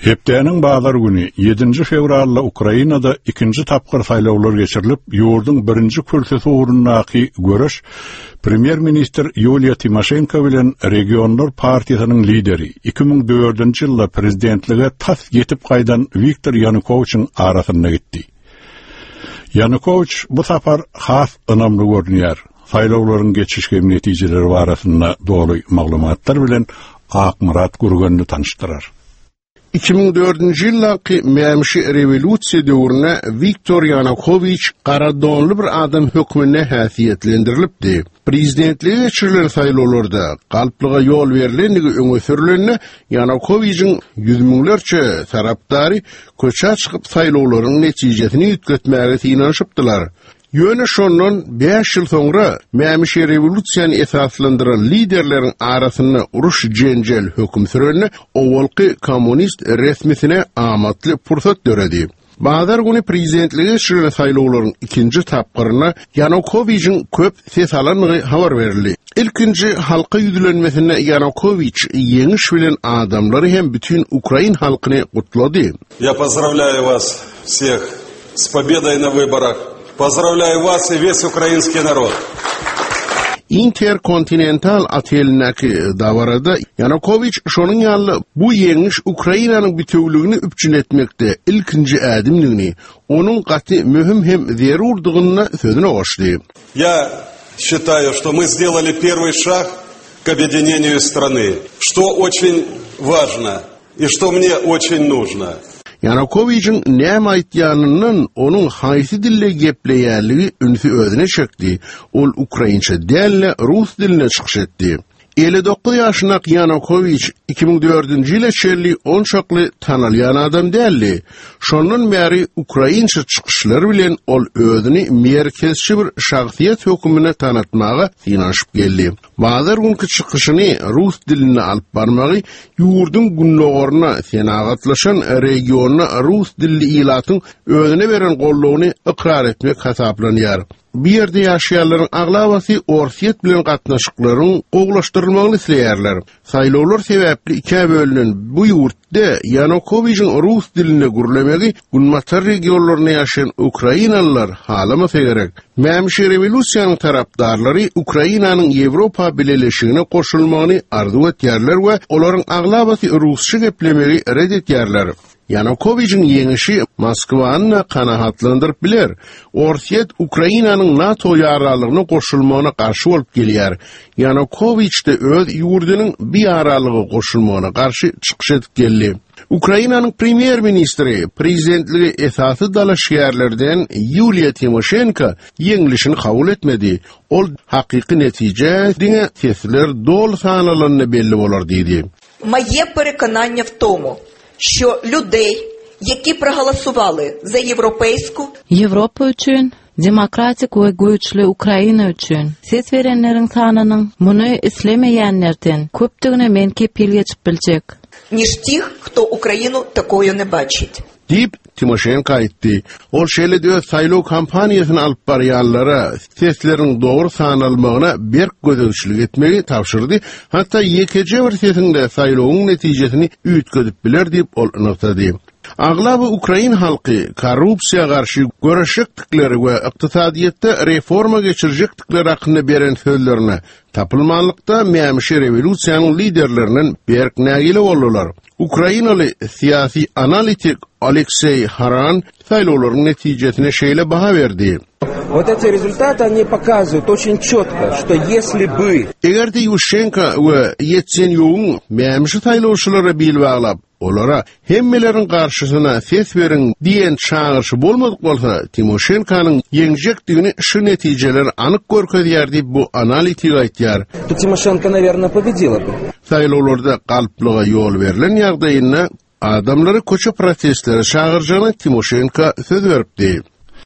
Hepdenin bağlar günü 7 fevralda Ukrainada ikinci tapkır saylawlar geçirilip, yurdun birinci kürsüsü uğrunaki görüş Premier Minister Yulia Tymoshenko bilen Regionlar Partiyasının lideri 2004 yılda prezidentliğe tas yetip kaydan Viktor Yanukovych'in arasında gitti. Yanukovych bu safar has önemli görünüyor. Saylawların geçişke neticeleri arasında dolu maglumatlar bilen Akmurat Gurgan'ı tanıştırar. 2004 yıldaki Memşi revolüsiya dövrüne Viktor Yanukovych qaradonlu bir adam hükmüne hasiyetlendirilipdi. Prezidentliğe geçirilen saylawlarda galplyga yol berilenligi öňe sürülenine Yanukovych'in yüzmüňlerçe tarapdary köçe çykyp saylawlaryň netijesini ýetgetmäge inanşypdylar. Ýöne şondan 5 ýyl soňra Memşi revolüsiýany esaslandyran liderleriň arasynda uruş jenjel hökm sürelini owalky kommunist resmisine amatly pursat döredi. Bazar günü prezidentliğe geçirilen saylawlaryň ikinji tapgyryna Yanukovych'in köp ses alanlygy habar berildi. İlkinji halka ýüzlenmesinde Yanukovych ýeňiş bilen adamlary hem bütün Ukrain halkyny gutlady. Я поздравляю вас всех с победой на выборах. Поздравляю вас и весь украинский народ. Interkontinental atelindäki dawarada Yanukovych şonuň ýaly bu ýeňiş Ukrainanyň bütünlügini üpçün etmekde ilkinji ädimligini, onuň gaty möhüm hem zerurdygyna sözüne goşdy. Я считаю, что мы сделали первый шаг к объединению страны, что очень важно и что мне очень нужно. Yanukovych'in näme aýtýanynyň onuň haýsy dille gepleýärligi ünsü özüne çekdi. Ol ukrainçe däl rus diline çykyş etdi. 59 ýaşyndaky Yanukovych 2004-nji ýyla çelli 10 şakly tanalýan adam däldi. Şondan bäri ukrainçe çykyşlary bilen ol özüni merkezçi bir şahsiýet hökmüne tanatmaga inanşyp geldi. Bazar günkü çykyşyny rus diline alyp barmagy ýurdun günnogoryna senagatlaşan regiona rus dilli ilatyň özüne beren gollawyny ikrar etmek hasaplanýar. Bir yerde yaşayanların aglabasy orsiýet bilen gatnaşyklaryň gowlaşdyrylmagyny isleýärler. Saylawlar sebäpli iki bölünen bu ýurtda Yanukovych'in rus diline gürlemegi günmatar regionlaryna ýaşayan Ukrainalılar halamasa gerek. Memşi revolüsiýanyň tarapdarlary Ukrainanyň Ýewropa bileşigine goşulmagyny arzu etýärler we olaryň aglabasy rusça geplemegi red etýärler. Yanukovych'in ýeňişi Moskwany kanahatlandyryp biler. Orsiýet Ukrainanyň NATO ýaralygyna goşulmagyna garşy bolup gelýär. Yanukovych de öz ýurdunyň bir ýaralygy goşulmagyna garşy çykyş edip geldi. Ukrainanyň premier ministri prezidentliği esasy dalaş ýerlerden Yulia Tymoshenko ýeňilişini kabul etmedi. Ol hakyky netije diňe tesirler dol sanalanyny belli bolar diýdi. Моє переконання в тому, що людей, які проголосували за європейську Ýewropa üçin, demokratik we güýçli Ukraina üçin ses berenleriň sanynyň muny islemeýänlerden köpdigine men kepil geçip biljek. ніж тих, хто Україну такою не бачить. Dip Tymoshenko aýtdy. Ol şeýle saýlaw kampaniýasyny alyp barýanlara sesleriň dogry sanalmagyna berk gözegçilik etmegi tapşyrdy. Hatda ýekeje bir sesiňde saýlawyň netijesini üýtgedip biler diýip ol ynykdy. Aglaby Ukrain halky korrupsiýa garşy görüşekdikleri we ykdysadyýetde reforma geçirjekdikleri hakynda beren sözlerine tapylmanlykda Memşi revolüsiýanyň liderleriniň berk nägili boldular. Ukrainaly siyasi analitik Aleksey Haran saylawlaryň netijesine şeýle baha berdi. Вот эти результаты, они показывают очень четко, что если бы... Eger de Yushchenko we Yetsenyugyň Memşi saylawçylary bilip aglap, olara hemmeleriň garşysyna ses beriň diýen çağırşy bolmadyk bolsa, Tymoshenkonyň ýeňjekdigini şu netijeler anyk görkezýär diýip bu analitik aýtýar. То Тимошенко, наверное, победила бы. Saylawlarda galplyga ýol berilen ýagdaýynda adamlary köçe protestlere çağırjana Tymoshenko söz beripdi.